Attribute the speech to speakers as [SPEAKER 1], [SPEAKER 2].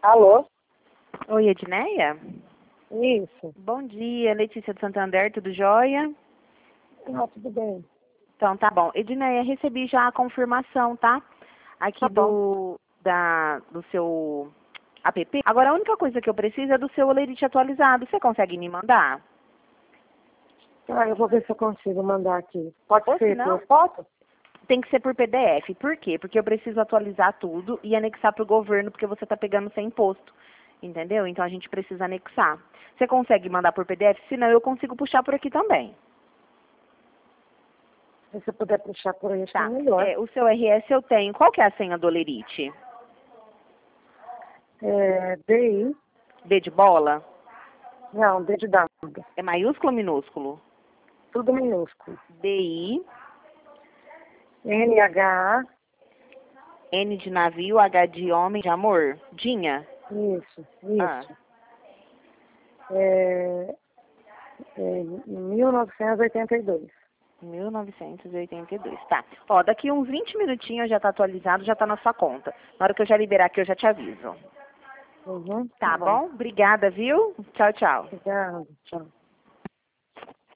[SPEAKER 1] Alô?
[SPEAKER 2] Oi, Edneia?
[SPEAKER 1] Isso.
[SPEAKER 2] Bom dia, Letícia do Santander, tudo jóia?
[SPEAKER 1] Ah, tudo bem.
[SPEAKER 2] Então, tá bom. Edneia, recebi já a confirmação, tá? Aqui
[SPEAKER 1] Tá bom.
[SPEAKER 2] do seu app. Agora, a única coisa que eu preciso é do seu Olerite atualizado. Você consegue me mandar?
[SPEAKER 1] Ah, eu vou ver se eu consigo mandar aqui. Pode
[SPEAKER 2] Ou se
[SPEAKER 1] ser
[SPEAKER 2] não,
[SPEAKER 1] por foto?
[SPEAKER 2] tem que ser por PDF. Por quê? Porque eu preciso atualizar tudo e anexar para o governo, porque você está pegando sem imposto. Entendeu? Então, a gente precisa anexar. Você consegue mandar por PDF? Se não, eu consigo puxar por aqui também.
[SPEAKER 1] Se você puder puxar por aí, acho que é
[SPEAKER 2] Tá.
[SPEAKER 1] melhor.
[SPEAKER 2] O seu RS eu tenho. Qual que é a senha do Olerite?
[SPEAKER 1] DI.
[SPEAKER 2] B de bola?
[SPEAKER 1] Não, D de dado.
[SPEAKER 2] É maiúsculo ou minúsculo?
[SPEAKER 1] Tudo minúsculo.
[SPEAKER 2] DI,
[SPEAKER 1] NH.
[SPEAKER 2] N de navio, H de homem, de amor. Dinha?
[SPEAKER 1] Isso,
[SPEAKER 2] Ah,
[SPEAKER 1] isso. 1982.
[SPEAKER 2] 1982. Tá. Ó, daqui uns 20 minutinhos já tá atualizado, já tá na sua conta. Na hora que eu já liberar aqui, eu já te aviso.
[SPEAKER 1] Uhum,
[SPEAKER 2] Tá
[SPEAKER 1] tá bom.
[SPEAKER 2] bom? Obrigada, viu? Tchau, tchau.
[SPEAKER 1] Obrigada. Tchau.